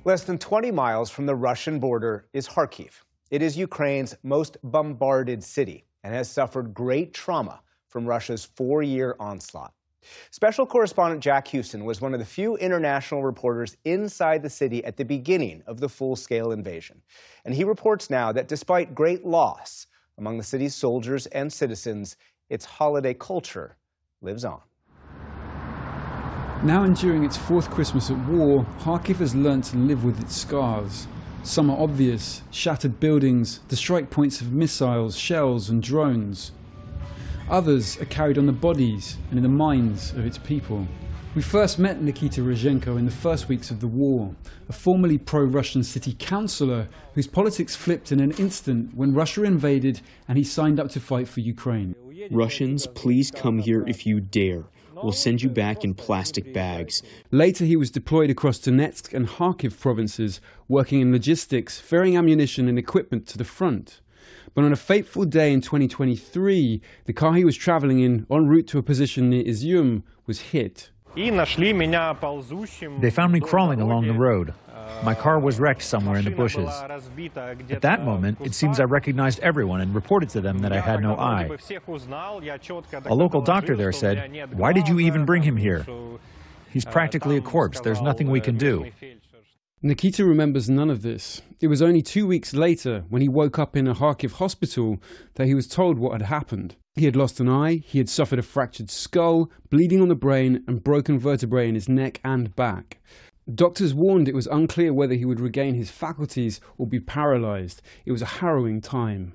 Less than 20 miles from the Russian border is Kharkiv. It is Ukraine's most bombarded city and has suffered great trauma from Russia's 4-year onslaught. Special correspondent Jack Hewson was one of the few international reporters inside the city at the beginning of the full-scale invasion. And he reports now that despite great loss among the city's soldiers and citizens, its holiday culture lives on. Now enduring its 4th Christmas at war, Kharkiv has learnt to live with its scars. Some are obvious: shattered buildings, the strike points of missiles, shells and drones. Others are carried on the bodies and in the minds of its people. We first met Nikita Rozhenko in the first weeks of the war, a formerly pro-Russian city councillor whose politics flipped in an instant when Russia invaded and he signed up to fight for Ukraine. Russians, please come here if you dare. We'll send you back in plastic bags. Later he was deployed across Donetsk and Kharkiv provinces, working in logistics, ferrying ammunition and equipment to the front. But on a fateful day in 2023, the car he was travelling in, en route to a position near Izium, was hit. They found me crawling along the road. My car was wrecked somewhere in the bushes. At that moment, it seems I recognized everyone and reported to them that I had no eye. A local doctor there said, "Why did you even bring him here? He's practically a corpse. There's nothing we can do." Nikita remembers none of this. It was only 2 weeks later, when he woke up in a Kharkiv hospital, that he was told what had happened. He had lost an eye, he had suffered a fractured skull, bleeding on the brain, and broken vertebrae in his neck and back. Doctors warned it was unclear whether he would regain his faculties or be paralyzed. It was a harrowing time.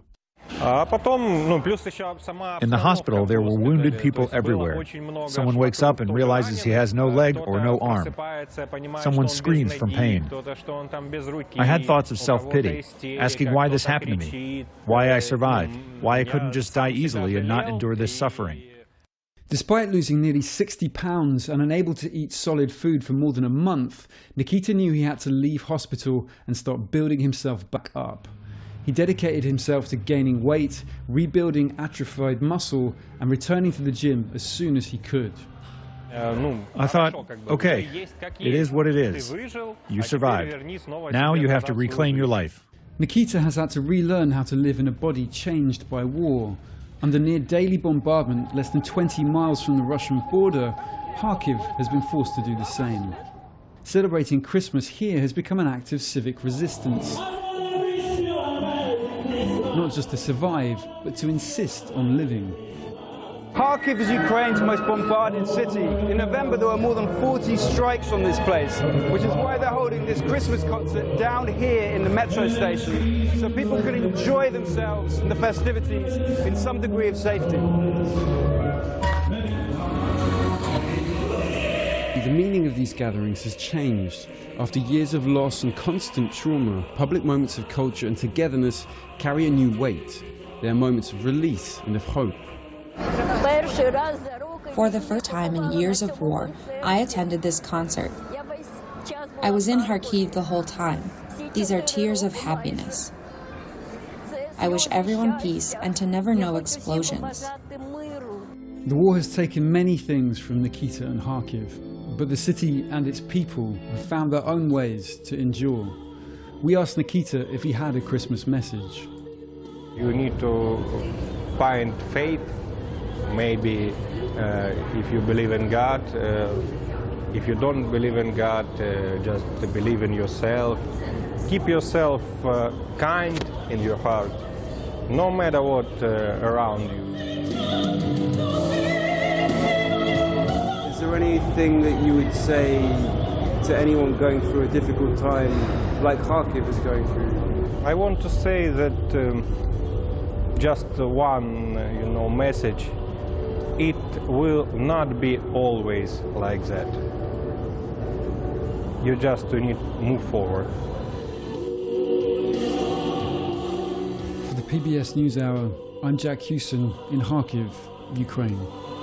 In the hospital, there were wounded people everywhere. Someone wakes up and realizes he has no leg or no arm. Someone screams from pain. I had thoughts of self-pity, asking why this happened to me, why I survived, why I couldn't just die easily and not endure this suffering. Despite losing nearly 60 pounds and unable to eat solid food for more than a month, Nikita knew he had to leave hospital and start building himself back up. He dedicated himself to gaining weight, rebuilding atrophied muscle, and returning to the gym as soon as he could. I thought, okay, it is what it is. You survived. Now you have to reclaim your life. Nikita has had to relearn how to live in a body changed by war. Under near daily bombardment, less than 20 miles from the Russian border, Kharkiv has been forced to do the same. Celebrating Christmas here has become an act of civic resistance. Not just to survive, but to insist on living. Kharkiv is Ukraine's most bombarded city. In November, there were more than 40 strikes on this place, which is why they're holding this Christmas concert down here in the metro station, so people can enjoy themselves and the festivities in some degree of safety. The meaning of these gatherings has changed. After years of loss and constant trauma, public moments of culture and togetherness carry a new weight. They are moments of release and of hope. For the first time in years of war, I attended this concert. I was in Kharkiv the whole time. These are tears of happiness. I wish everyone peace and to never know explosions. The war has taken many things from Nikita and Kharkiv, but the city and its people have found their own ways to endure. We asked Nikita if he had a Christmas message. You need to find faith. Maybe if you believe in God, if you don't believe in God, just believe in yourself. Keep yourself kind in your heart, no matter what around you. Is there anything that you would say to anyone going through a difficult time like Kharkiv is going through? I want to say that just one, message. It will not be always like that. You just need to move forward. For the PBS NewsHour, I'm Jack Hewson in Kharkiv, Ukraine.